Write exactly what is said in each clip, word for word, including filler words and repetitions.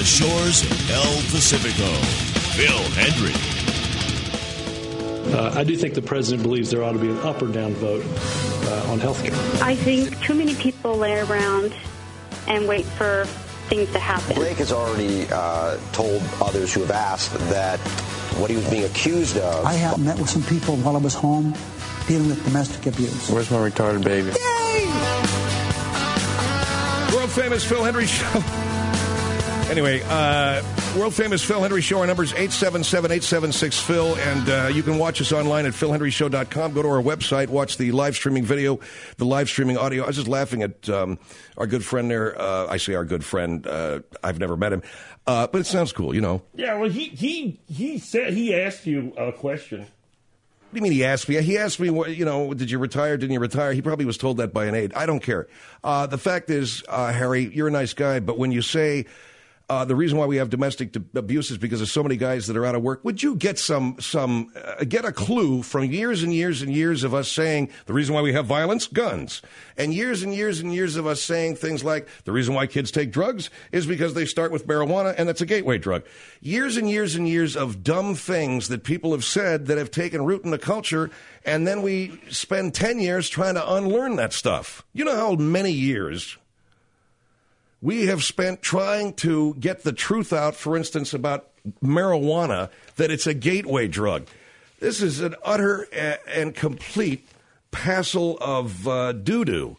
the shores of El Pacifico, Phil Hendry. Uh, I do think the president believes there ought to be an up or down vote uh, on health care. I think too many people lay around and wait for things to happen. Blake has already uh, told others who have asked that what he was being accused of. I have met with some people while I was home dealing with domestic abuse. Where's my retarded baby? Yay! World famous Phil Hendry Show. Anyway, uh, world famous Phil Hendry Show. Our number is eight seven seven, eight seven six, Phil. And uh, you can watch us online at phil hendry show dot com. Go to our website, watch the live streaming video, the live streaming audio. I was just laughing at um, our good friend there. Uh, I say our good friend. Uh, I've never met him. Uh, but it sounds cool, you know. Yeah, well, he, he, he said he asked you a question. What do you mean he asked me? He asked me, what, you know, did you retire? Didn't you retire? He probably was told that by an aide. I don't care. Uh, the fact is, uh, Harry, you're a nice guy, but when you say uh, the reason why we have domestic abuse is because of so many guys that are out of work, would you get some, some uh, get a clue from years and years and years of us saying the reason why we have violence? Guns. And years and years and years of us saying things like the reason why kids take drugs is because they start with marijuana and that's a gateway drug. Years and years and years of dumb things that people have said that have taken root in the culture, and then we spend ten years trying to unlearn that stuff. You know how many years we have spent trying to get the truth out, for instance, about marijuana, that it's a gateway drug. This is an utter and complete passel of uh, doo-doo.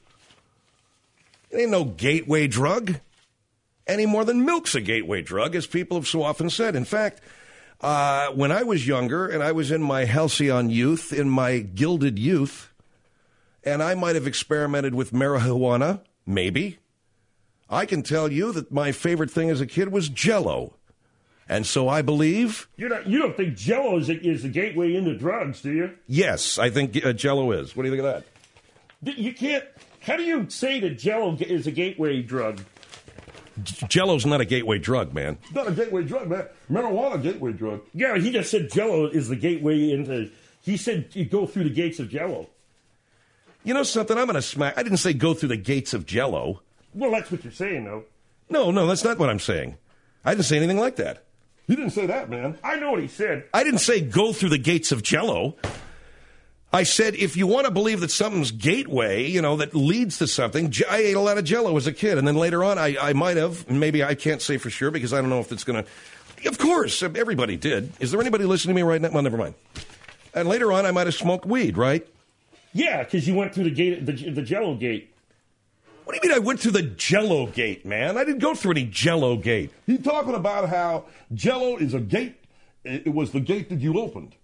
It ain't no gateway drug any more than milk's a gateway drug, as people have so often said. In fact, uh, when I was younger and I was in my halcyon youth, in my gilded youth, and I might have experimented with marijuana, maybe, I can tell you that my favorite thing as a kid was Jell-O. And so I believe... You're not, you don't think Jell-O is a, is the gateway into drugs, do you? Yes, I think uh, Jell-O is. What do you think of that? You can't... How do you say that Jell-O is a gateway drug? J- Jell-O's not a gateway drug, man. It's not a gateway drug, man. Marijuana, a gateway drug. Yeah, he just said Jell-O is the gateway into... He said you go through the gates of Jell-O. You know something? I'm going to smack... I didn't say go through the gates of Jell-O. Well, that's what you're saying, though. No, no, that's not what I'm saying. I didn't say anything like that. You didn't say that, man. I know what he said. I didn't say go through the gates of Jell-O. I said if you want to believe that something's gateway, you know, that leads to something. I ate a lot of Jell-O as a kid, and then later on I, I might have. Maybe I can't say for sure because I don't know if it's going to. Of course, everybody did. Is there anybody listening to me right now? Well, never mind. And later on I might have smoked weed, right? Yeah, because you went through the gate, the, the Jell-O gate. What do you mean I went through the Jell-O gate, man? I didn't go through any Jell-O gate. He's talking about how Jell-O is a gate. It was the gate that you opened.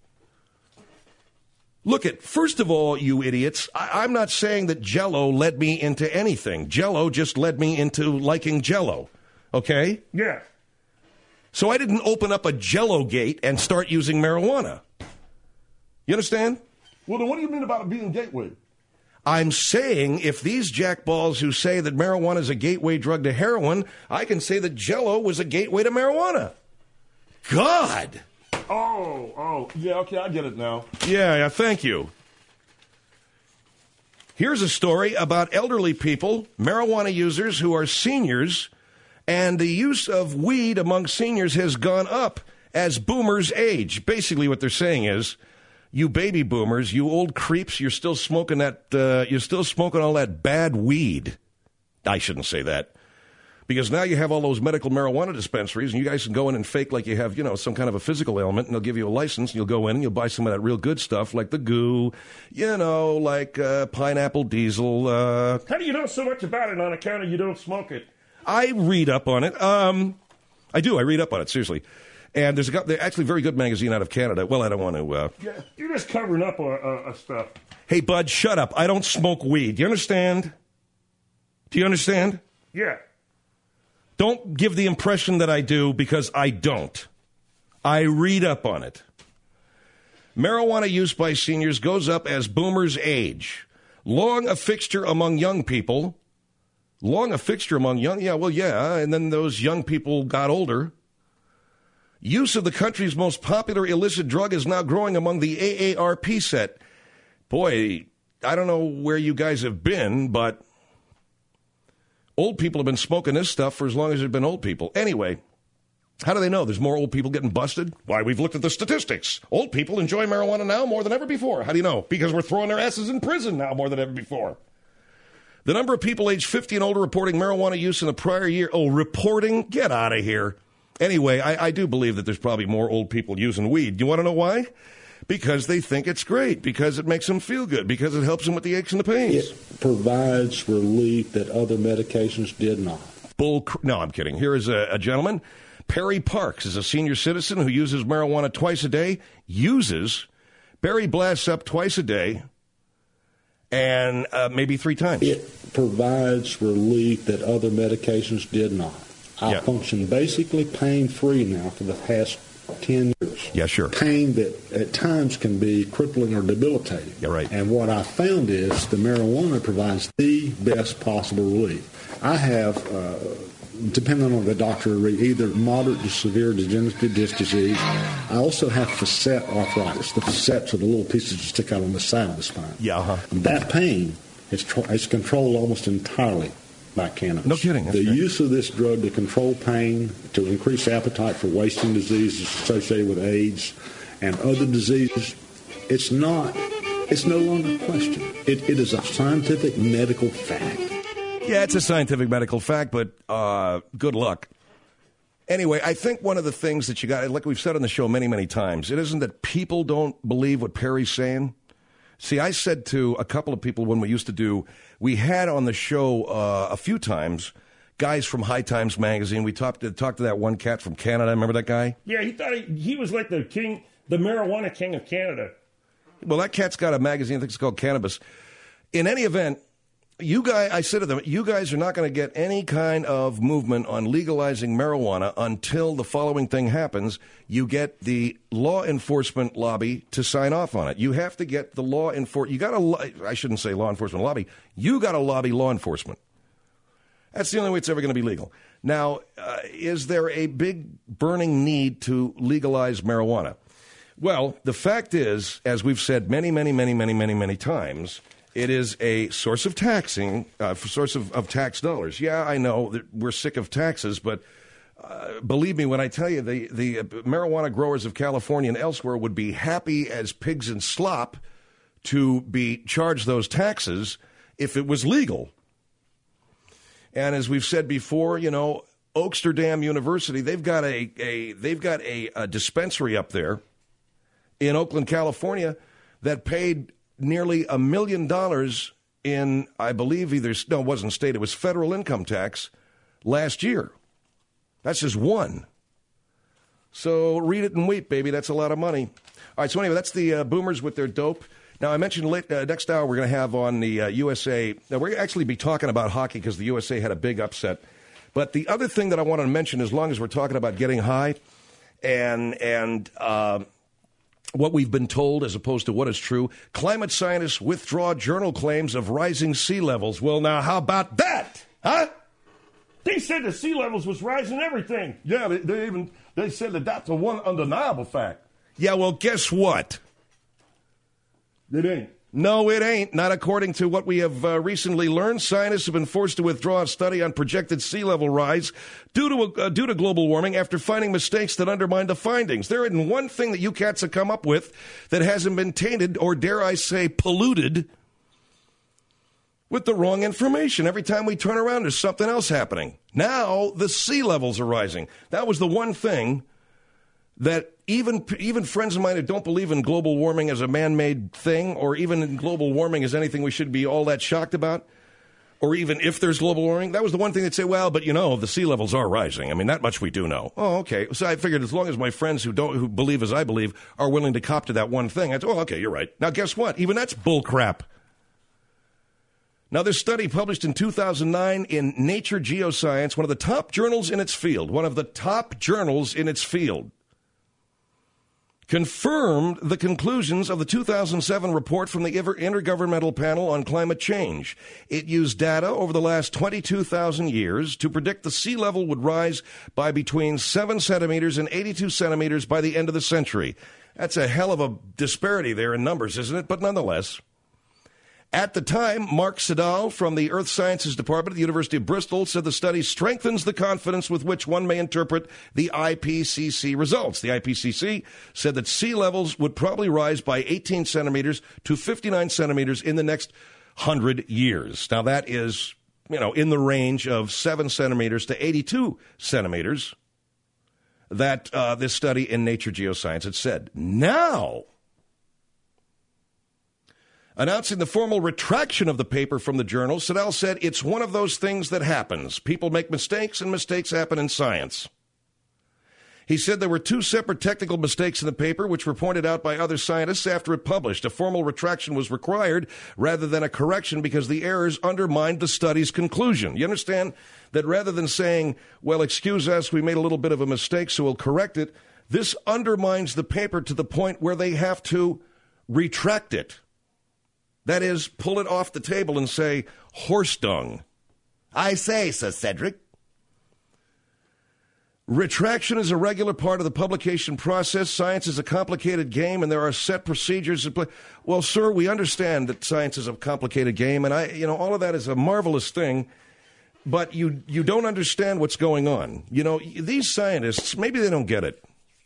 Look at, first of all, you idiots, I, I'm not saying that Jell-O led me into anything. Jell-O just led me into liking Jell-O, okay? Yeah. So I didn't open up a Jell-O gate and start using marijuana. You understand? Well, then what do you mean about it being gateway? I'm saying if these jackballs who say that marijuana is a gateway drug to heroin, I can say that Jell-O was a gateway to marijuana. God! Oh, oh, yeah, okay, I get it now. Yeah, yeah, thank you. Here's a story about elderly people, marijuana users who are seniors, and the use of weed among seniors has gone up as boomers age. Basically what they're saying is, you baby boomers, you old creeps, you're still smoking that, uh, you're still smoking all that bad weed. I shouldn't say that. Because now you have all those medical marijuana dispensaries, and you guys can go in and fake like you have, you know, some kind of a physical ailment, and they'll give you a license, and you'll go in and you'll buy some of that real good stuff, like the goo, you know, like uh, pineapple diesel. Uh, How do you know so much about it on account of you don't smoke it? I read up on it. Um, I do. I read up on it, seriously. And there's a, there's actually a very good magazine out of Canada. Well, I don't want to... Uh... Yeah, you're just covering up uh, uh, stuff. Hey, bud, shut up. I don't smoke weed. Do you understand? Do you understand? Yeah. Don't give the impression that I do, because I don't. I read up on it. Marijuana use by seniors goes up as boomers age. Long a fixture among young people. Long a fixture among young... Yeah, well, yeah. And then those young people got older. Use of the country's most popular illicit drug is now growing among the A A R P set. Boy, I don't know where you guys have been, but old people have been smoking this stuff for as long as there's been old people. Anyway, How do they know? There's more old people getting busted? Why, we've looked at the statistics. Old people enjoy marijuana now more than ever before. How do you know? Because we're throwing their asses in prison now more than ever before. The number of people aged fifty and older reporting marijuana use in the prior year. Oh, reporting? Get out of here. Anyway, I, I do believe that there's probably more old people using weed. You want to know why? Because they think it's great, because it makes them feel good, because it helps them with the aches and the pains. It provides relief that other medications did not. Bull. Cr- no, I'm kidding. Here is a, a gentleman. Perry Parks is a senior citizen who uses marijuana twice a day. Uses. Barry blasts up twice a day and uh, maybe three times. It provides relief that other medications did not. I yeah. function basically pain-free now for the past ten years. Yeah, sure. Pain that at times can be crippling or debilitating. Yeah, right. And what I found is the marijuana provides the best possible relief. I have, uh, depending on the doctor, either moderate to severe degenerative disc disease. I also have facet arthritis. The facets are the little pieces that stick out on the side of the spine. Yeah, uh-huh. That pain is, tr- is controlled almost entirely by cannabis. No kidding. The great. use of this drug to control pain, to increase appetite for wasting diseases associated with AIDS and other diseases, it's not, it's no longer a question. It, it is a scientific medical fact. Yeah, it's a scientific medical fact, but uh, good luck. Anyway, I think one of the things that you got, like we've said on the show many, many times, it isn't that people don't believe what Perry's saying. See, I said to a couple of people when we used to do, we had on the show uh, a few times guys from High Times magazine. We talked to, talked to that one cat from Canada. Remember that guy? Yeah, he thought he, he was like the king, the marijuana king of Canada. Well, that cat's got a magazine, I think it's called Cannabis. In any event, you guys, I said to them, you guys are not going to get any kind of movement on legalizing marijuana until the following thing happens. You get the law enforcement lobby to sign off on it. You have to get the law enforcement. You got to, I shouldn't say law enforcement lobby. You got to lobby law enforcement. That's the only way it's ever going to be legal. Now, uh, is there a big burning need to legalize marijuana? Well, the fact is, as we've said many, many, many, many, many, many times, it is a source of taxing, uh, source of, of tax dollars. Yeah, I know that we're sick of taxes, but uh, believe me when I tell you, the, the marijuana growers of California and elsewhere would be happy as pigs in slop to be charged those taxes if it was legal. And as we've said before, you know, Oaksterdam University, they've got a, a they've got a, a dispensary up there in Oakland, California, that paid nearly a million dollars in, I believe, either, no, it wasn't state, it was federal income tax last year. That's just one. So read it and weep, baby. That's a lot of money. All right, so anyway, that's the uh, Boomers with their dope. Now, I mentioned late, uh, next hour we're going to have on the uh, U S A. Now, we're going to actually be talking about hockey because the U S A had a big upset. But the other thing that I want to mention, as long as we're talking about getting high and, and, uh, what we've been told as opposed to what is true, climate scientists withdraw journal claims of rising sea levels. Well, now, how about that? Huh? They said the sea levels was rising everything. Yeah, they, they even they said that that's a one undeniable fact. Yeah, well, guess what? It ain't. No, it ain't. Not according to what we have uh, recently learned. Scientists have been forced to withdraw a study on projected sea level rise due to uh, due to global warming after finding mistakes that undermine the findings. There isn't one thing that you cats have come up with that hasn't been tainted or, dare I say, polluted with the wrong information. Every time we turn around, there's something else happening. Now the sea levels are rising. That was the one thing that even even friends of mine who don't believe in global warming as a man-made thing, or even in global warming as anything we should be all that shocked about, or even if there's global warming, that was the one thing they'd say, well, but you know, the sea levels are rising. I mean, that much we do know. Oh, okay. So I figured as long as my friends who don't who believe as I believe are willing to cop to that one thing, I'd say, oh, okay, you're right. Now, guess what? Even that's bull crap. Now, this study published in two thousand nine in Nature Geoscience, one of the top journals in its field, one of the top journals in its field, confirmed the conclusions of the two thousand seven report from the Intergovernmental Panel on Climate Change. It used data over the last twenty-two thousand years to predict the sea level would rise by between seven centimeters and eighty-two centimeters by the end of the century. That's a hell of a disparity there in numbers, isn't it? But nonetheless. At the time, Mark Siddall from the Earth Sciences Department at the University of Bristol said the study strengthens the confidence with which one may interpret the I P C C results. The I P C C said that sea levels would probably rise by eighteen centimeters to fifty-nine centimeters in the next one hundred years. Now, that is, you know, in the range of seven centimeters to eighty-two centimeters that uh, this study in Nature Geoscience had said. Now, announcing the formal retraction of the paper from the journal, Siddall said it's one of those things that happens. People make mistakes, and mistakes happen in science. He said there were two separate technical mistakes in the paper, which were pointed out by other scientists after it published. A formal retraction was required rather than a correction because the errors undermined the study's conclusion. You understand that rather than saying, well, excuse us, we made a little bit of a mistake, so we'll correct it, this undermines the paper to the point where they have to retract it. That is, pull it off the table and say, horse dung. I say, says Cedric. Retraction is a regular part of the publication process. Science is a complicated game, and there are set procedures in place. Well, sir, we understand that science is a complicated game, and I, you know, all of that is a marvelous thing, but you you don't understand what's going on. You know, these scientists, maybe they don't get it.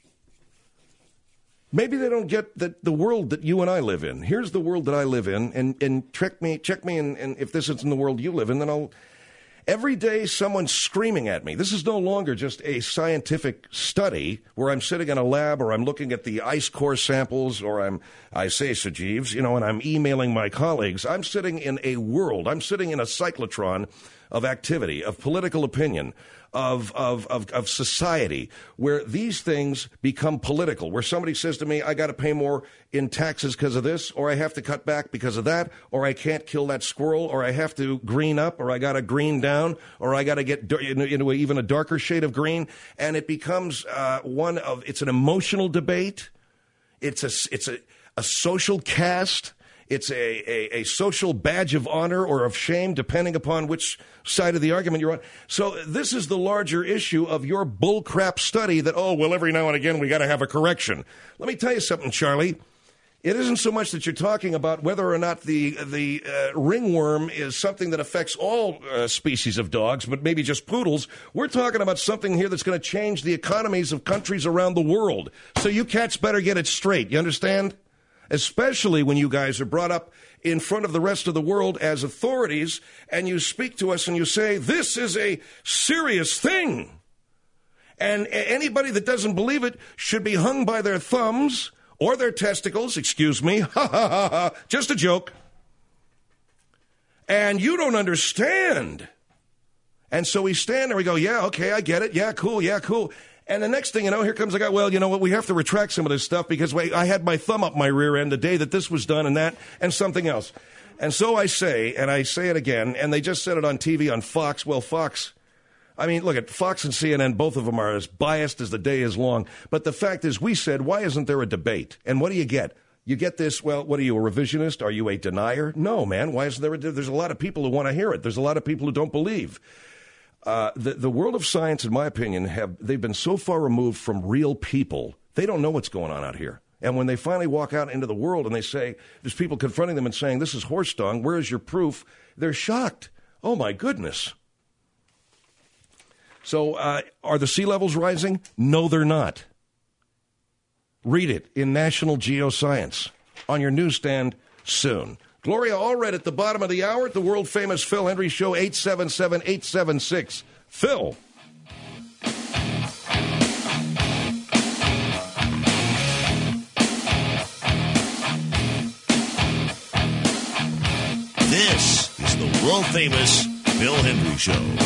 Maybe they don't get the, the world that you and I live in. Here's the world that I live in, and, and check me, check me, and, and if this isn't the world you live in, then I'll... Every day someone's screaming at me. This is no longer just a scientific study where I'm sitting in a lab or I'm looking at the ice core samples or I'm, I say, Sir Jeeves, you know, and I'm emailing my colleagues. I'm sitting in a world. I'm sitting in a cyclotron of activity, of political opinion, of, of, of, of society, where these things become political, where somebody says to me, I got to pay more in taxes because of this, or I have to cut back because of that, or I can't kill that squirrel, or I have to green up, or I got to green down, or I got to get into a, even a darker shade of green, and it becomes uh, one of, it's an emotional debate, it's a, it's a, a social cast. It's a, a, a social badge of honor or of shame, depending upon which side of the argument you're on. So this is the larger issue of your bullcrap study that, oh, well, every now and again we got to have a correction. Let me tell you something, Charlie. It isn't so much that you're talking about whether or not the the uh, ringworm is something that affects all uh, species of dogs, but maybe just poodles. We're talking about something here that's going to change the economies of countries around the world. So you cats better get it straight. You understand? Especially when you guys are brought up in front of the rest of the world as authorities and you speak to us and you say, this is a serious thing. And anybody that doesn't believe it should be hung by their thumbs or their testicles, excuse me, ha ha ha ha, just a joke. And you don't understand. And so we stand there, we go, yeah, okay, I get it, yeah, cool, yeah, cool. And the next thing you know, here comes the guy, well, you know what, we have to retract some of this stuff because wait, I had my thumb up my rear end the day that this was done and that and something else. And so I say, and I say it again, and they just said it on T V on Fox. Well, Fox, I mean, look at Fox and C N N, both of them are as biased as the day is long. But the fact is, we said, why isn't there a debate? And what do you get? You get this, well, what are you, a revisionist? Are you a denier? No, man, why isn't there a debate? There's a lot of people who want to hear it. There's a lot of people who don't believe. Uh, the, the world of science, in my opinion, have they've been so far removed from real people, they don't know what's going on out here. And when they finally walk out into the world and they say, there's people confronting them and saying, this is horse dung, where is your proof? They're shocked. Oh, my goodness. So uh, are the sea levels rising? No, they're not. Read it in National Geoscience on your newsstand soon. Gloria Allred at the bottom of the hour at the world-famous Phil Hendry Show, eight seven seven, eight seven six, Phil. This is the world-famous Phil Hendry Show.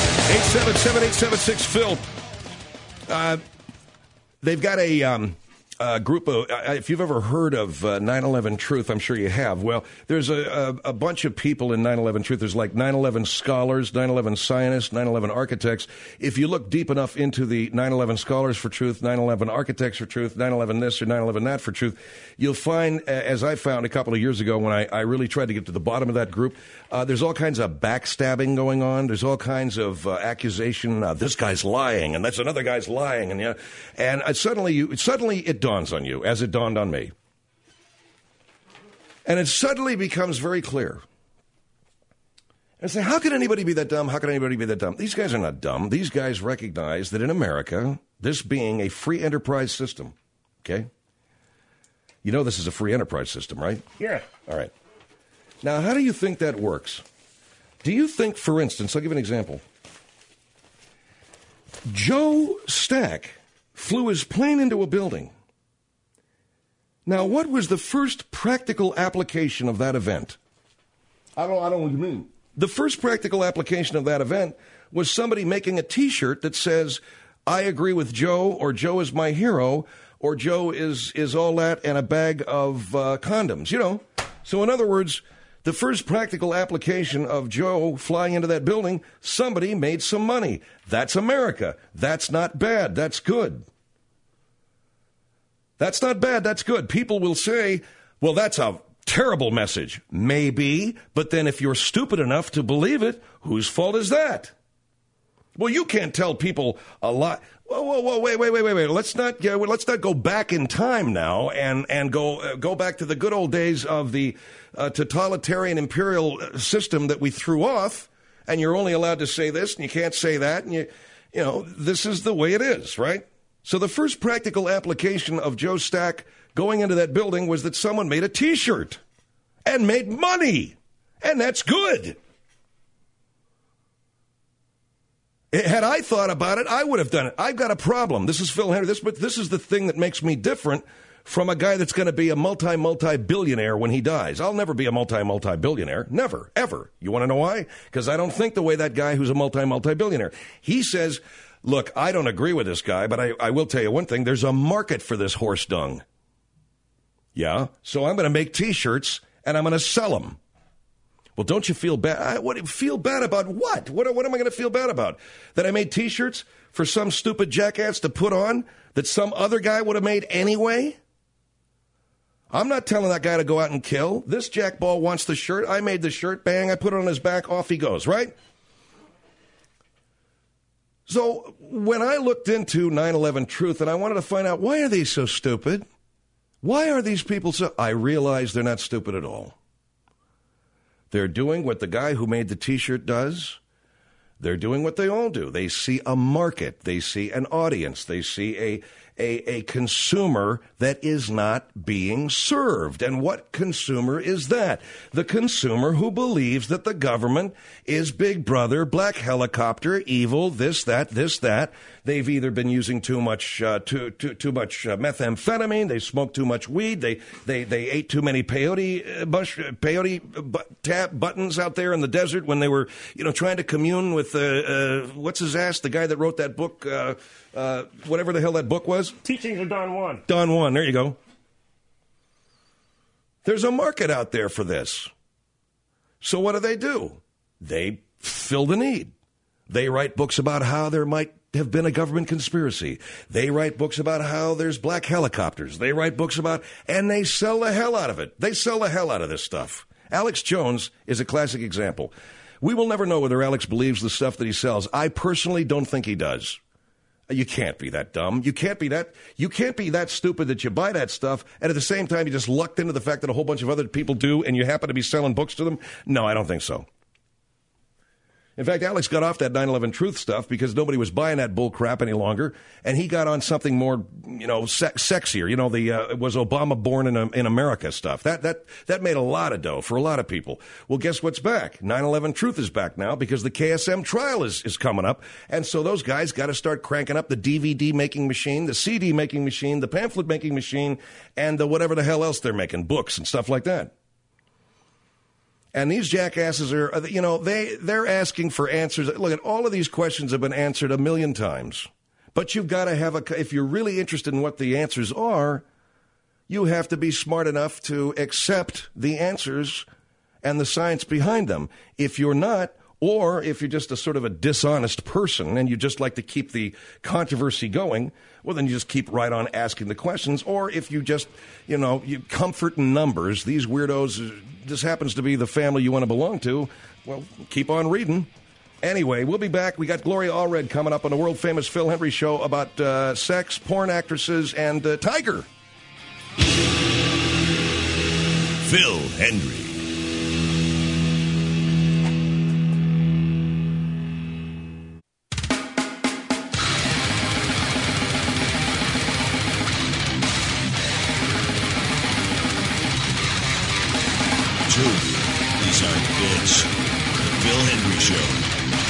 eight seven six, Phil. Uh, they've got a um, a group of, uh, if you've ever heard of uh, nine eleven Truth, I'm sure you have. Well, there's a, a, a bunch of people in nine eleven Truth. There's like nine eleven scholars, nine eleven scientists, nine eleven architects. If you look deep enough into the nine eleven scholars for truth, nine eleven architects for truth, nine eleven this or nine eleven that for truth, you'll find, as I found a couple of years ago when I, I really tried to get to the bottom of that group, uh, there's all kinds of backstabbing going on. There's all kinds of uh, accusation. Uh, this guy's lying, and that's another guy's lying, and yeah, and uh, suddenly you suddenly it dawns on you, as it dawned on me. And it suddenly becomes very clear. And say, how can anybody be that dumb? How can anybody be that dumb? These guys are not dumb. These guys recognize that in America, this being a free enterprise system, okay? You know this is a free enterprise system, right? Yeah. All right. Now, how do you think that works? Do you think, for instance, I'll give you an example. Joe Stack flew his plane into a building. Now, what was the first practical application of that event? I don't, I don't know what you mean. The first practical application of that event was somebody making a T-shirt that says, I agree with Joe, or Joe is my hero, or Joe is, is all that and a bag of uh, condoms, you know. So in other words, the first practical application of Joe flying into that building, somebody made some money. That's America. That's not bad. That's good. That's not bad. That's good. People will say, well, that's a terrible message. Maybe, but then if you're stupid enough to believe it, whose fault is that? Well, you can't tell people a lot. Whoa, whoa, whoa, wait, wait, wait, wait, wait. Let's not uh, let's not go back in time now and and go uh, go back to the good old days of the uh, totalitarian imperial system that we threw off. And you're only allowed to say this, and you can't say that, and you you know this is the way it is, right? So the first practical application of Joe Stack going into that building was that someone made a T-shirt and made money, and that's good. Had I thought about it, I would have done it. I've got a problem. This is Phil Henry. This, but this is the thing that makes me different from a guy that's going to be a multi, multi-billionaire when he dies. I'll never be a multi, multi-billionaire. Never, ever. You want to know why? Because I don't think the way that guy who's a multi, multi-billionaire. He says, look, I don't agree with this guy, but I, I will tell you one thing. There's a market for this horse dung. Yeah? So I'm going to make T-shirts, and I'm going to sell them. Well, don't you feel bad? I, what, feel bad about what? What, what am I going to feel bad about? That I made T-shirts for some stupid jackass to put on that some other guy would have made anyway? I'm not telling that guy to go out and kill. This jackball wants the shirt. I made the shirt. Bang, I put it on his back. Off he goes, right? So when I looked into nine eleven Truth and I wanted to find out, why are they so stupid? Why are these people so... I realize they're not stupid at all. They're doing what the guy who made the T-shirt does. They're doing what they all do. They see a market. They see an audience. They see a, a, a consumer that is not being served. And what consumer is that? The consumer who believes that the government is Big Brother, black helicopter, evil, this, that, this, that. They've either been using too much uh, too, too, too much uh, methamphetamine, they smoked too much weed, they they, they ate too many peyote uh, bush, uh, peyote bu- tap buttons out there in the desert when they were, you know, trying to commune with uh, uh, what's his ass, the guy that wrote that book, uh, uh, whatever the hell that book was. Teachings of Don Juan. Don Juan. There you go. There's a market out there for this. So what do they do? They fill the need. They write books about how there might have been a government conspiracy. They write books about how there's black helicopters. They write books about, and they sell the hell out of it. They sell the hell out of this stuff. Alex Jones is a classic example. We will never know whether Alex believes the stuff that he sells. I personally don't think he does. You can't be that dumb. You can't be that, you can't be that stupid that you buy that stuff, and at the same time you just lucked into the fact that a whole bunch of other people do, and you happen to be selling books to them. No, I don't think so. In fact, Alex got off that nine eleven Truth stuff because nobody was buying that bull crap any longer, and he got on something more, you know, se- sexier. You know, the uh, it was Obama born in in America stuff. That that that made a lot of dough for a lot of people. Well, guess what's back? nine eleven Truth is back now because the K S M trial is, is coming up, and so those guys got to start cranking up the D V D making machine, the C D making machine, the pamphlet making machine, and the whatever the hell else they're making, books and stuff like that. And these jackasses are, you know, they, they're asking for answers. Look, at all of these questions have been answered a million times. But you've got to have a, if you're really interested in what the answers are, you have to be smart enough to accept the answers and the science behind them. If you're not, or if you're just a sort of a dishonest person and you just like to keep the controversy going, well, then you just keep right on asking the questions. Or if you just, you know, you comfort in numbers, these weirdos, this happens to be the family you want to belong to, well, keep on reading. Anyway, we'll be back. We got Gloria Allred coming up on the world-famous Phil Hendrie Show about uh, sex, porn actresses, and uh, Tiger. Phil Hendrie. These aren't bits. The Phil Hendrie Show.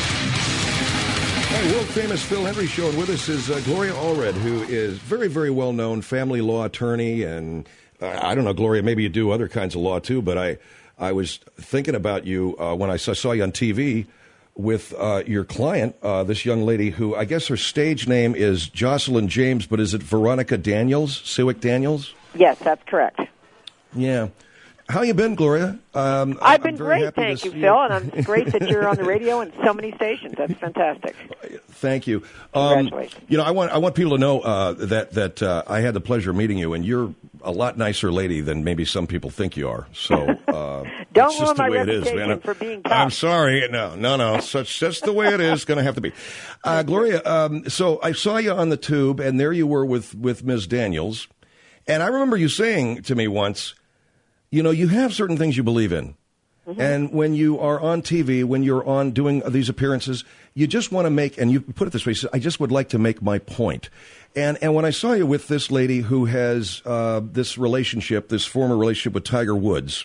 Hi, world-famous Phil Hendrie Show, and with us is uh, Gloria Allred, who is very, very well-known family law attorney, and uh, I don't know, Gloria, maybe you do other kinds of law too, but I, I was thinking about you uh, when I saw, saw you on T V with uh, your client, uh, this young lady who, I guess her stage name is Jocelyn James, but is it Veronica Daniels, Sewick Daniels? Yes, that's correct. Yeah. How you been, Gloria? Um, I've been very great, thank you, Phil, you. and it's great that you're on the radio in so many stations. That's fantastic. Thank you. Um, Congratulations. You know, I want I want people to know uh, that that uh, I had the pleasure of meeting you, and you're a lot nicer lady than maybe some people think you are. So uh, don't it's ruin just the my way reputation it is, man. for being tough. I'm sorry. No, no, no. So it's just the way it is. Going to have to be. Uh, Gloria, um, so I saw you on the tube, and there you were with with Miz Daniels, and I remember you saying to me once, you know, you have certain things you believe in. Mm-hmm. And when you are on T V, when you're on doing these appearances, you just want to make, and you put it this way, you say, I just would like to make my point. And and when I saw you with this lady who has uh, this relationship, this former relationship with Tiger Woods,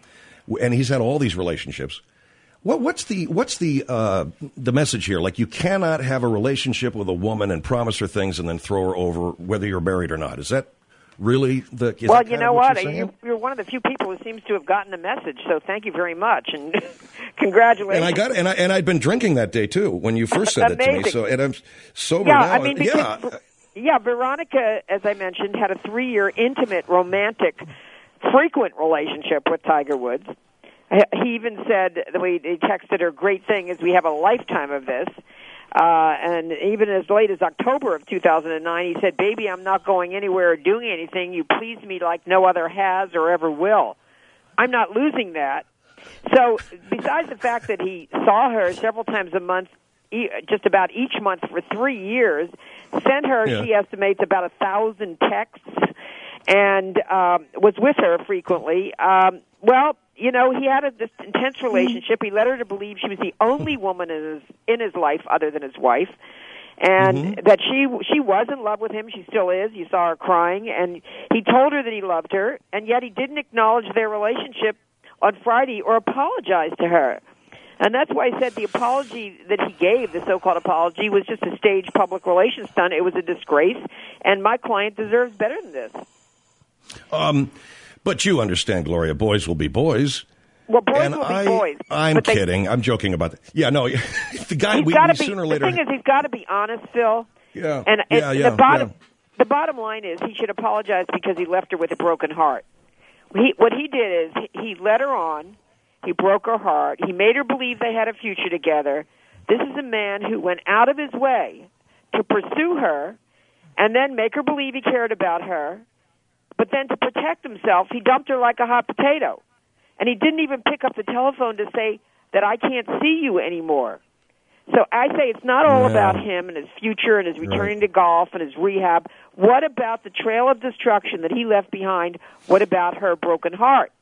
and he's had all these relationships, what, what's the what's the uh, the message here? Like, you cannot have a relationship with a woman and promise her things and then throw her over, whether you're married or not. Is that really the? Is well, that you know what? what? You're, you, you're one of the few people who seems to have gotten the message. So thank you very much, and congratulations. And I got and I and I'd been drinking that day too when you first said that to me. So and I'm sober yeah, now. I mean, because, yeah, yeah. Veronica, as I mentioned, had a three-year intimate, romantic, frequent relationship with Tiger Woods. He even said that we he texted her, "Great thing is we have a lifetime of this." Uh, and even as late as October of two thousand nine, he said, "Baby, I'm not going anywhere or doing anything. You please me like no other has or ever will." I'm not losing that. So besides the fact that he saw her several times a month, just about each month for three years, sent her, yeah. she estimates, about a thousand texts, and um, was with her frequently. Um, well, you know, he had a, this intense relationship. He led her to believe she was the only woman in his in his life other than his wife, and mm-hmm. that she she was in love with him. She still is. You saw her crying, and he told her that he loved her, and yet he didn't acknowledge their relationship on Friday or apologize to her. And that's why I said the apology that he gave, the so-called apology, was just a staged public relations stunt. It was a disgrace, and my client deserves better than this. Um. But you understand, Gloria, boys will be boys. Well, boys and will I, be boys. I'm they, kidding. I'm joking about that. Yeah, no, the guy, we, we be, sooner or later... The thing is, he's got to be honest, Phil. Yeah, and, and yeah, yeah, the bottom, yeah. The bottom line is he should apologize because he left her with a broken heart. He, what he did is he led her on, he broke her heart, he made her believe they had a future together. This is a man who went out of his way to pursue her and then make her believe he cared about her. But then to protect himself, he dumped her like a hot potato. And he didn't even pick up the telephone to say that I can't see you anymore. So I say it's not all yeah. about him and his future and his returning right. to golf and his rehab. What about the trail of destruction that he left behind? What about her broken heart?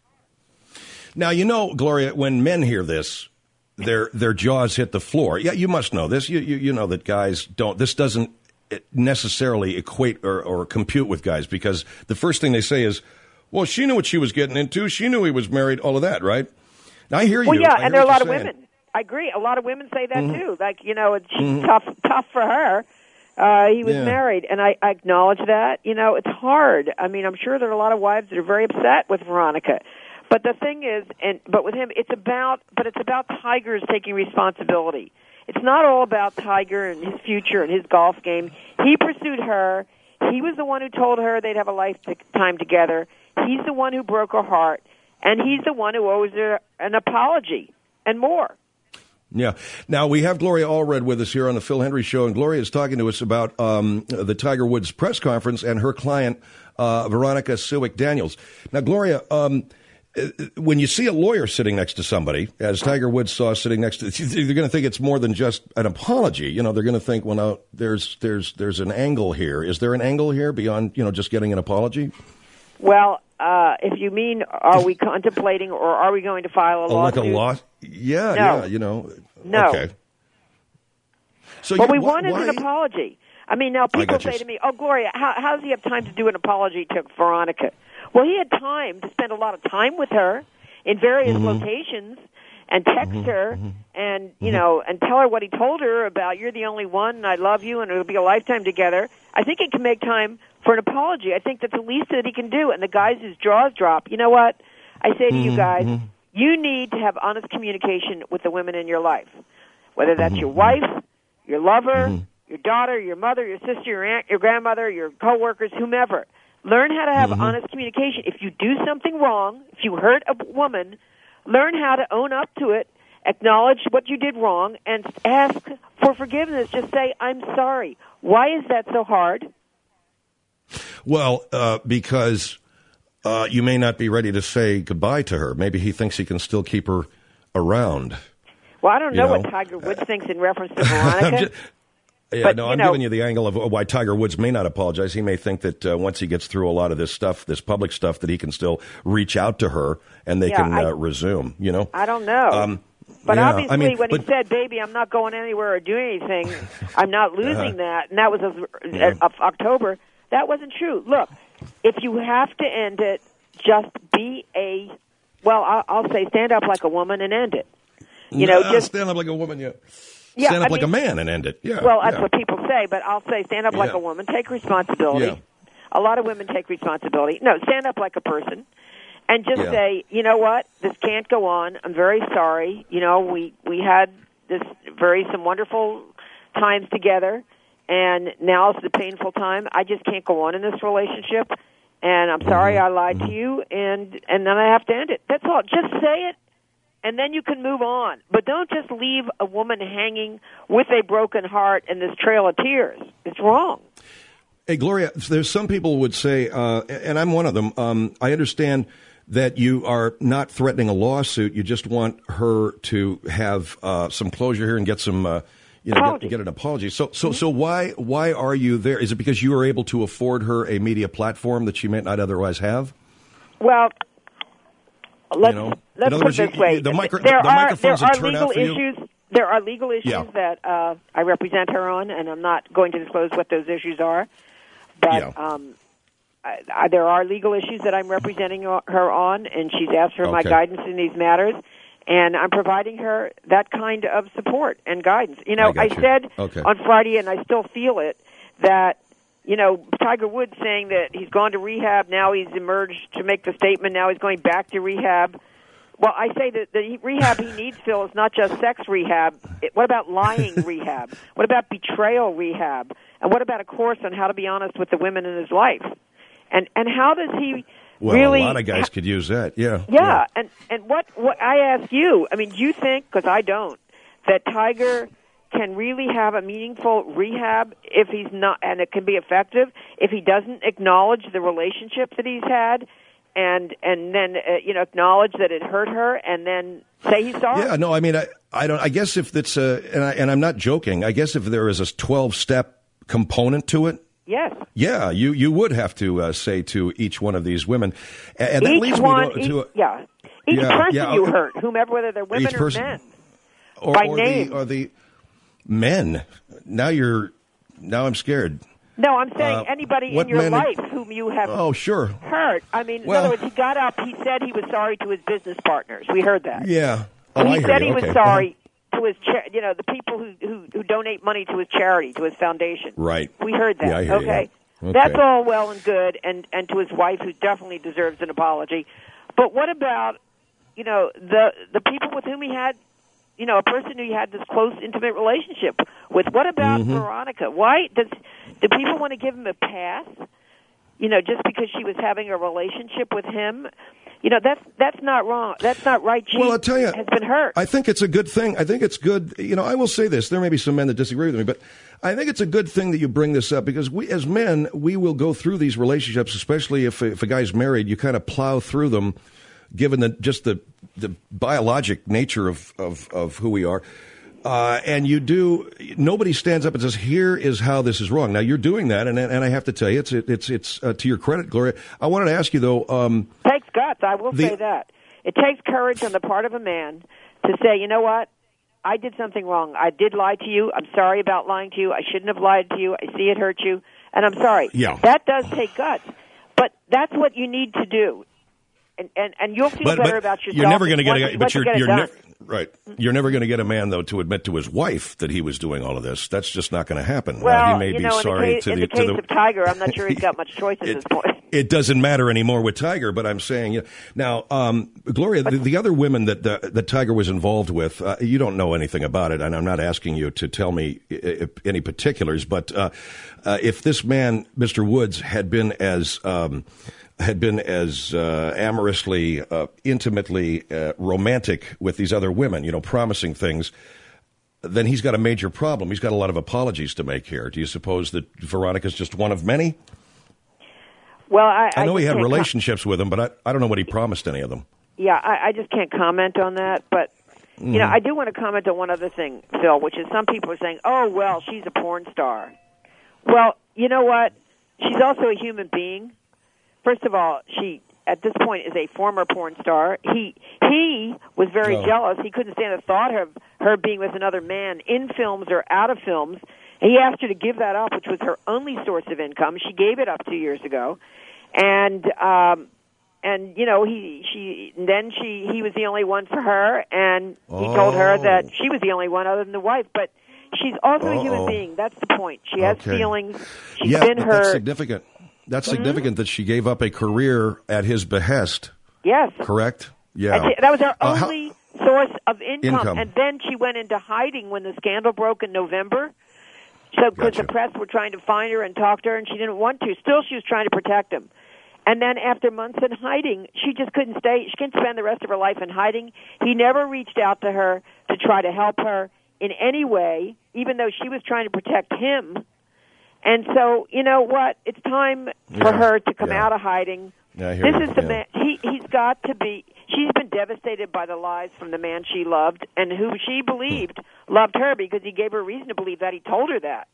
Now, you know, Gloria, when men hear this, their their jaws hit the floor. Yeah, you must know this. You you, you know that guys don't. This doesn't necessarily equate or, or compute with guys, because the first thing they say is, well, she knew what she was getting into. She knew he was married, all of that, right? Now, I hear you. Well, yeah, and there are a lot of saying. women. I agree. A lot of women say that, mm-hmm. too. Like, you know, it's mm-hmm. tough tough for her. Uh, he was yeah. married, and I, I acknowledge that. You know, it's hard. I mean, I'm sure there are a lot of wives that are very upset with Veronica. But the thing is, and but with him, it's about, but it's about Tiger's taking responsibility. It's not all about Tiger and his future and his golf game. He pursued her. He was the one who told her they'd have a lifetime together. He's the one who broke her heart, and he's the one who owes her an apology and more. Yeah. Now, we have Gloria Allred with us here on the Phil Hendry Show, and Gloria is talking to us about um, the Tiger Woods press conference and her client, uh, Veronica Sewick Daniels. Now, Gloria, um, when you see a lawyer sitting next to somebody, as Tiger Woods saw sitting next to, they're going to think it's more than just an apology. You know, they're going to think, well, now, there's there's there's an angle here. Is there an angle here beyond, you know, just getting an apology? Well, uh, if you mean, are we contemplating or are we going to file a oh, lawsuit? Like a law? Yeah, no. yeah, you know. No. Okay. So what you, we wh- want is why? an apology. I mean, now people say to me, oh, Gloria, how, how does he have time to do an apology to Veronica? Well, he had time to spend a lot of time with her in various mm-hmm. locations and text mm-hmm. her mm-hmm. and, you mm-hmm. know, and tell her what he told her about you're the only one and I love you and it'll be a lifetime together. I think he can make time for an apology. I think that's the least that he can do. And the guys whose jaws drop, you know what? I say to mm-hmm. you guys, mm-hmm. you need to have honest communication with the women in your life, whether that's mm-hmm. your wife, your lover, mm-hmm. your daughter, your mother, your sister, your aunt, your grandmother, your coworkers, whomever. Learn how to have mm-hmm. honest communication. If you do something wrong, if you hurt a woman, learn how to own up to it, acknowledge what you did wrong, and ask for forgiveness. Just say, I'm sorry. Why is that so hard? Well, uh, because uh, you may not be ready to say goodbye to her. Maybe he thinks he can still keep her around. Well, I don't know, know? what Tiger Woods thinks in reference to Veronica. just, yeah, but, no, you I'm know, giving you the angle of why Tiger Woods may not apologize. He may think that uh, once he gets through a lot of this stuff, this public stuff, that he can still reach out to her and they yeah, can I, uh, resume, you know? I don't know. Um, But yeah, obviously, I mean, when but, he said, baby, I'm not going anywhere or doing anything, I'm not losing uh-huh. that, and that was of, yeah. of October, that wasn't true. Look, if you have to end it, just be a, well, I'll, I'll say stand up like a woman and end it. You know, nah, just stand up like a woman, yeah. yeah stand up I like mean, a man and end it, yeah. Well, that's yeah. what people say, but I'll say stand up like yeah. a woman, take responsibility. Yeah. A lot of women take responsibility. No, stand up like a person. And just yeah. say, you know what, this can't go on. I'm very sorry. You know, we, we had this very, some wonderful times together, and now it's the painful time. I just can't go on in this relationship, and I'm sorry mm-hmm. I lied mm-hmm. to you, and, and then I have to end it. That's all. Just say it, and then you can move on. But don't just leave a woman hanging with a broken heart and this trail of tears. It's wrong. Hey, Gloria, there's some people would say, uh, and I'm one of them, um, I understand that you are not threatening a lawsuit. You just want her to have uh, some closure here and get some, uh, you know, get, get an apology. So, so, mm-hmm. so why why are you there? Is it because you are able to afford her a media platform that she might not otherwise have? Well, let's you know? let's put words, it this you, way: the, micro, there the are microphones there that are turn legal out for issues. you? There are legal issues yeah. that uh, I represent her on, and I'm not going to disclose what those issues are. But yeah. um, I, I, there are legal issues that I'm representing her on, and she's asked for okay. my guidance in these matters, and I'm providing her that kind of support and guidance. You know, I, I you. said okay. on Friday, and I still feel it, that, you know, Tiger Woods saying that he's gone to rehab, now he's emerged to make the statement, now he's going back to rehab. Well, I say that the rehab he needs, Phil, is not just sex rehab. It, what about lying rehab? What about betrayal rehab? And what about a course on how to be honest with the women in his life? And and how does he well, really... a lot of guys could use that, yeah. Yeah, yeah. and, and what, what I ask you, I mean, do you think, because I don't, that Tiger can really have a meaningful rehab if he's not, and it can be effective, if he doesn't acknowledge the relationship that he's had and and then, uh, you know, acknowledge that it hurt her and then say he's sorry? Yeah, no, I mean, I, I don't, I guess if it's a, and, I, and I'm not joking, I guess if there is a twelve-step component to it, yes. Yeah, you, you would have to uh, say to each one of these women, and that each leads one, me to, each, to a, yeah, each yeah, person yeah, you uh, hurt, whomever, whether they're women each or person, men, or, by or name. The, or the men. Now you're, now I'm scared. No, I'm saying Uh, anybody what in your men- life whom you have Oh, sure. hurt. I mean, Well- in other words, he got up, he said he was sorry to his business partners. We heard that. Yeah. Oh, And I he hear said you. he was Okay. sorry to his, cha- you know, the people who, who who donate money to his charity, to his foundation. Right. We heard that. Yeah, I hear you. okay? Okay. That's all well and good, and and to his wife, who definitely deserves an apology. But what about, you know, the the people with whom he had, you know, a person who he had this close, intimate relationship with? What about Mm-hmm. Veronica? Why does Do people want to give him a pass? You know, just because she was having a relationship with him? You know, that's that's not wrong. That's not right. She well, I'll tell you, has been hurt. I think it's a good thing. I think it's good. You know, I will say this. There may be some men that disagree with me, but I think it's a good thing that you bring this up because we, as men, we will go through these relationships, especially if, if a guy's married, you kind of plow through them, given the, just the, the biologic nature of, of, of who we are. Uh, and you do. Nobody stands up and says, "Here is how this is wrong." Now you're doing that, and and I have to tell you, it's it's it's uh, to your credit, Gloria. I wanted to ask you though. Um, it takes guts. I will the, say that it takes courage on the part of a man to say, "You know what? I did something wrong. I did lie to you. I'm sorry about lying to you. I shouldn't have lied to you. I see it hurt you, and I'm sorry." Yeah, that does take guts, but that's what you need to do. And, and and you'll feel but, better but about yourself. You're never going to get a, you, but you're, you you're never right. You're never going to get a man though to admit to his wife that he was doing all of this. That's just not going to happen. Well, now, he may you be know, sorry in the case, to in the, the case to the, of Tiger, I'm not sure he's got much choice at it, this point. It doesn't matter anymore with Tiger, but I'm saying, you know, now, um, Gloria, the, the other women that the, that Tiger was involved with, uh, you don't know anything about it, and I'm not asking you to tell me I- I- any particulars. But uh, uh, if this man, Mister Woods, had been as um, had been as uh, amorously, uh, intimately uh, romantic with these other women, you know, promising things, then he's got a major problem. He's got a lot of apologies to make here. Do you suppose that Veronica's just one of many? Well, I, I know I he had can't relationships com- with them, but I, I don't know what he promised any of them. Yeah, I, I just can't comment on that. But, you Mm-hmm. know, I do want to comment on one other thing, Phil, which is some people are saying, oh, well, she's a porn star. Well, you know what? She's also a human being. First of all, she, at this point, is a former porn star. He he was very Oh. jealous. He couldn't stand the thought of her being with another man in films or out of films. He asked her to give that up, which was her only source of income. She gave it up two years ago, and um, and you know he she then she he was the only one for her, and he Oh. told her that she was the only one other than the wife. But she's also Uh-oh. a human being. That's the point. She has Okay. feelings. She's yeah, been but hurt. that's significant. That's Mm-hmm. significant that she gave up a career at his behest. Yes, Correct? Yeah. And she- that was her Uh, how- only source of income. Income. And then she went into hiding when the scandal broke in November. So because Gotcha. the press were trying to find her and talk to her, and she didn't want to. Still, she was trying to protect him. And then after months in hiding, she just couldn't stay. She couldn't spend the rest of her life in hiding. He never reached out to her to try to help her in any way, even though she was trying to protect him. And so, you know what? It's time for Yeah. her to come Yeah. out of hiding. Yeah, I hear This you. is the Yeah. man. He he's got to be. She's been devastated by the lies from the man she loved and who she believed loved her because he gave her reason to believe that. He told her that.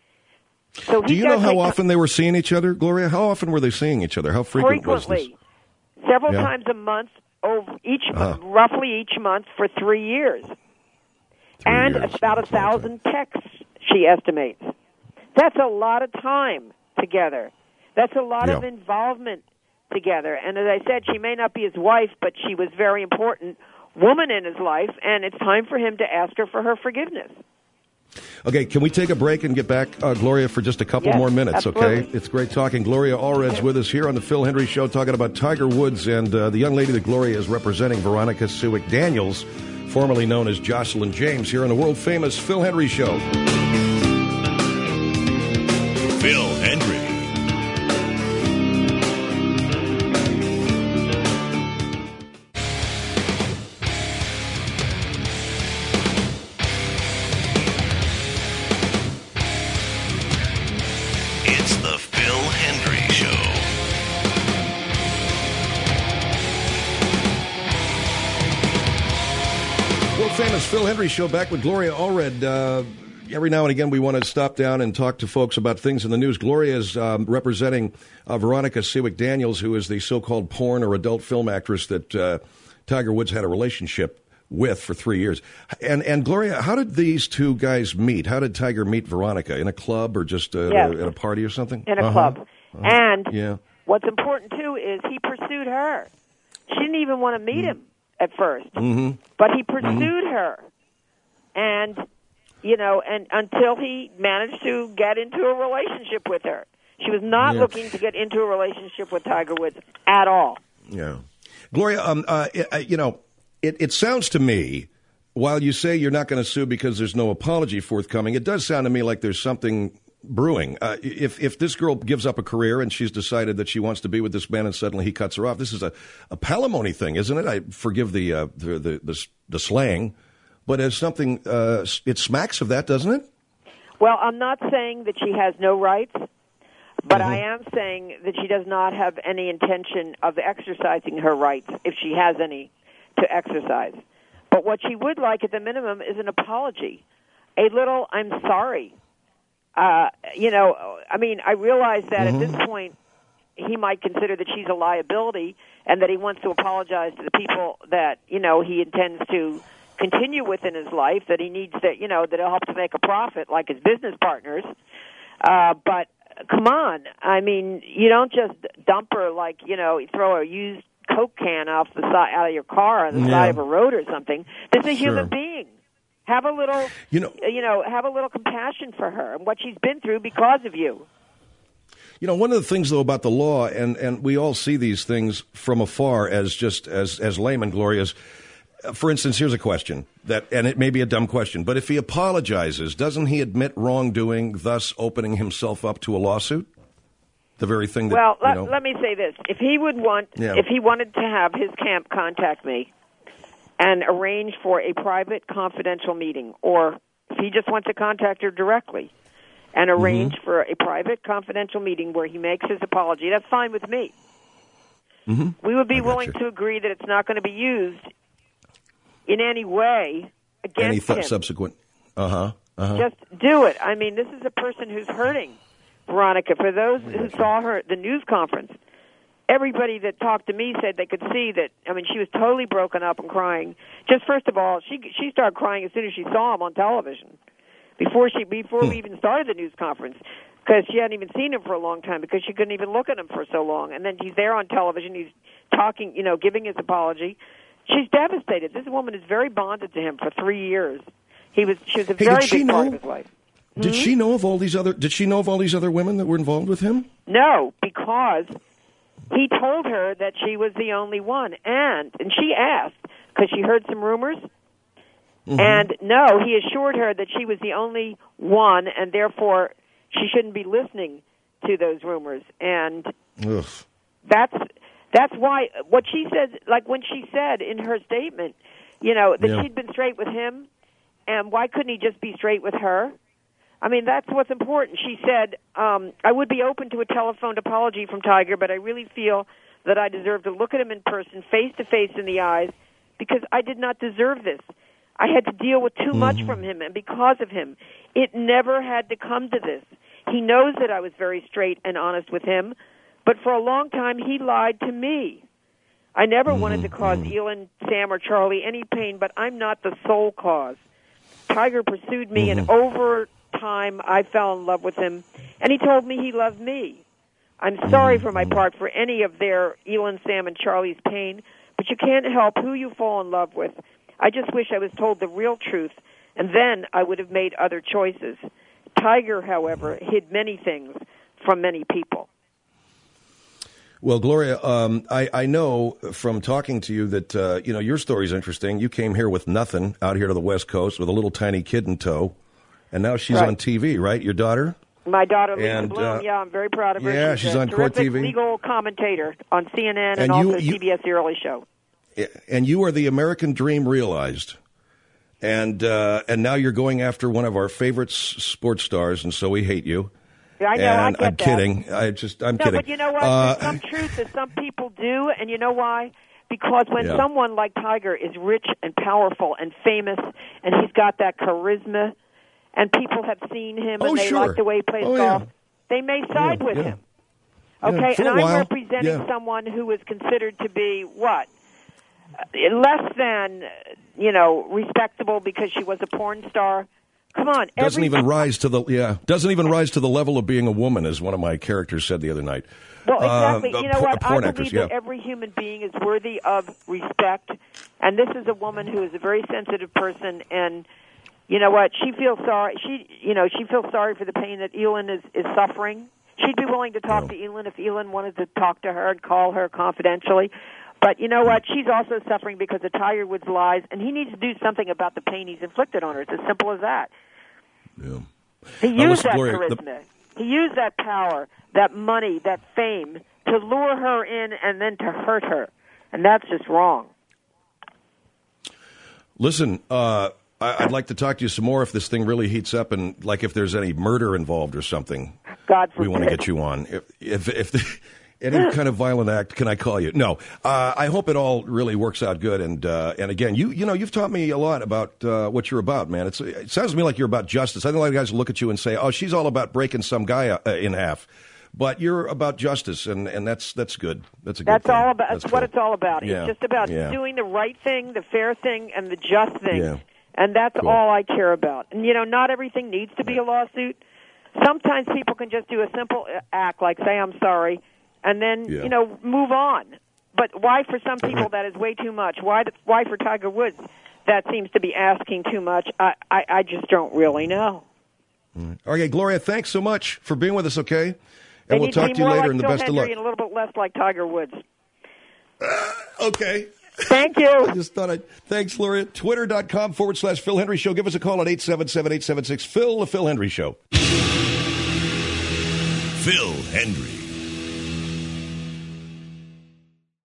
So Do he's you gotta know how take- often they were seeing each other, Gloria? How often were they seeing each other? How frequent was this? frequently, several Yeah. times a month, over each Uh-huh. month, roughly each month for three years, Three and years. about a That's a long thousand texts. She estimates. That's a lot of time together. That's a lot Yeah. of involvement together. And as I said, she may not be his wife, but she was a very important woman in his life, and it's time for him to ask her for her forgiveness. Okay, can we take a break and get back, uh, Gloria, for just a couple Yes, more minutes, okay? absolutely. It's great talking. Gloria Allred's with us here on the Phil Hendry Show talking about Tiger Woods and uh, the young lady that Gloria is representing, Veronica Sewick Daniels, formerly known as Jocelyn James, here on the world-famous Phil Hendry Show. Phil Hendry. It's the Phil Hendry Show. World-famous Phil Hendry Show back with Gloria Allred. Uh, every now and again, we want to stop down and talk to folks about things in the news. Gloria is um, representing uh, Veronica Sewick Daniels, who is the so-called porn or adult film actress that uh, Tiger Woods had a relationship with for three years. And and Gloria, how did these two guys meet? How did Tiger meet Veronica? In a club or just uh, Yes. at a party or something? In a Uh-huh. club. Uh-huh. And Yeah. what's important, too, is he pursued her. She didn't even want to meet him at first, Mm-hmm. but he pursued her. And, you know, and until he managed to get into a relationship with her. She was not Yeah. looking to get into a relationship with Tiger Woods at all. Yeah. Gloria, um, uh, uh, you know, it, it sounds to me, while you say you're not going to sue because there's no apology forthcoming, it does sound to me like there's something brewing. Uh, if if this girl gives up a career and she's decided that she wants to be with this man and suddenly he cuts her off, this is a, a palimony thing, isn't it? I forgive the uh, the, the the the slang, but it's something. Uh, it smacks of that, doesn't it? Well, I'm not saying that she has no rights, but Mm-hmm. I am saying that she does not have any intention of exercising her rights, if she has any, to exercise. But what she would like, at the minimum, is an apology. A little, I'm sorry. Uh, you know, I mean, I realize that Mm-hmm. at this point he might consider that she's a liability and that he wants to apologize to the people that, you know, he intends to continue with in his life, that he needs to, you know, that it'll help to make a profit like his business partners. Uh, but come on, I mean, you don't just dump her like, you know, you throw a used Coke can off the side, out of your car on the Yeah. side of a road or something. This is a Sure. human being. Have a little, You know- you know, have a little compassion for her and what she's been through because of you. You know, one of the things, though, about the law, and, and we all see these things from afar as just as, as laymen, Gloria, is, uh, for instance, here's a question, that, and it may be a dumb question, but if he apologizes, doesn't he admit wrongdoing, thus opening himself up to a lawsuit? The very thing that, Well, you let, know, let me say this. If he would want, Yeah. if he wanted to have his camp contact me and arrange for a private confidential meeting, or if he just wants to contact her directly and arrange Mm-hmm. for a private confidential meeting where he makes his apology, that's fine with me. Mhm. We would be I got willing you. to agree that it's not going to be used in any way against any th- him. subsequent, uh-huh, uh-huh. Just do it. I mean, this is a person who's hurting, Veronica. For those who saw her at the news conference, everybody that talked to me said they could see that, I mean, she was totally broken up and crying. Just first of all, she she started crying as soon as she saw him on television, before she before Hmm. we even started the news conference, because she hadn't even seen him for a long time, because she couldn't even look at him for so long. And then he's there on television, he's talking, you know, giving his apology. She's devastated. This woman is very bonded to him for three years. He was she was a Hey, very did she big part know- of his life. Did Hmm? she know of all these other, did she know of all these other women that were involved with him? No, because he told her that she was the only one, and and she asked because she heard some rumors, Mm-hmm. and no, he assured her that she was the only one, and therefore she shouldn't be listening to those rumors. And Ugh. that's that's why what she said, like when she said in her statement, you know, that Yeah. she'd been straight with him, and why couldn't he just be straight with her? I mean, that's what's important. She said, um, I would be open to a telephoned apology from Tiger, but I really feel that I deserve to look at him in person, face to face in the eyes, because I did not deserve this. I had to deal with too much from him, and because of him, it never had to come to this. He knows that I was very straight and honest with him, but for a long time he lied to me. I never wanted to cause Elin, Sam, or Charlie any pain, but I'm not the sole cause. Tiger pursued me, and over time I fell in love with him, and he told me he loved me. I'm sorry for my part for any of their Elin, Sam, and Charlie's pain, but you can't help who you fall in love with. I just wish I was told the real truth, and then I would have made other choices. Tiger, however, hid many things from many people. Well, Gloria, um, I, I know from talking to you that, uh, you know, your story's interesting. You came here with nothing out here to the West Coast with a little tiny kid in tow, and now she's Right. on T V, right? Your daughter? My daughter, Lisa And, Bloom, uh, yeah, I'm very proud of her. yeah, she's, she's a on Court terrific T V. legal commentator on C N N and, And you- also you- C B S The Early Show. And you are the American dream realized. And uh, and now you're going after one of our favorite s- sports stars, and so we hate you. Yeah, I know, and I get I'm that. kidding. I just, I'm no, kidding. but you know what? Uh, There's some truth that some people do, and you know why? Because when Yeah. someone like Tiger is rich and powerful and famous, and he's got that charisma, and people have seen him Oh, and they sure. like the way he plays Oh, golf, yeah. they may side Yeah, with yeah. him. Yeah, Okay, for and a I'm while, representing yeah. someone who is considered to be what? Uh, less than, uh, you know, respectable because she was a porn star. Come on, doesn't every- even rise to the yeah doesn't even rise to the level of being a woman, as one of my characters said the other night. Well, exactly. Uh, you a know por- what? a porn I actress, believe that yeah. every human being is worthy of respect, and this is a woman who is a very sensitive person. And you know what? She feels sorry. She, you know, she feels sorry for the pain that Elin is is suffering. She'd be willing to talk to Elin if Elin wanted to talk to her and call her confidentially. But you know what? She's also suffering because of Tiger Woods' lies, and he needs to do something about the pain he's inflicted on her. It's as simple as that. Yeah. He Uh, used listen, that Gloria, charisma. the- He used that power, that money, that fame to lure her in and then to hurt her. And that's just wrong. Listen, uh, I- I'd like to talk to you some more if this thing really heats up and, like, if there's any murder involved or something. God forbid. We want to get you on. If, if, if the, any kind of violent act, can I call you? No. Uh, I hope it all really works out good. And uh, and again, you you know, you've taught me a lot about uh, what you're about, man. It's, it sounds to me like you're about justice. I think a lot of guys look at you and say, oh, she's all about breaking some guy uh, in half. But you're about justice, and, and that's that's good. That's a good That's thing. all about. That's, That's what cool. it's all about. Yeah. It's just about Yeah. doing the right thing, the fair thing, and the just thing. Yeah. And that's Cool. all I care about. And, you know, not everything needs to be a lawsuit. Sometimes people can just do a simple act like say, I'm sorry, and then, Yeah. you know, move on. But why for some people that is way too much? Why the, why for Tiger Woods that seems to be asking too much? I, I, I just don't really know. Okay, Gloria, thanks so much for being with us, okay? They And we'll need to talk be to you more later, like and the Phil best of Hendry luck. and a little bit less like Tiger Woods. Okay. Thank you. I just thought I'd... Thanks, Gloria. Twitter.com forward slash Phil Hendry Show. Give us a call at eight seven seven, eight seven six, Phil, the Phil Hendry Show. Phil Hendry.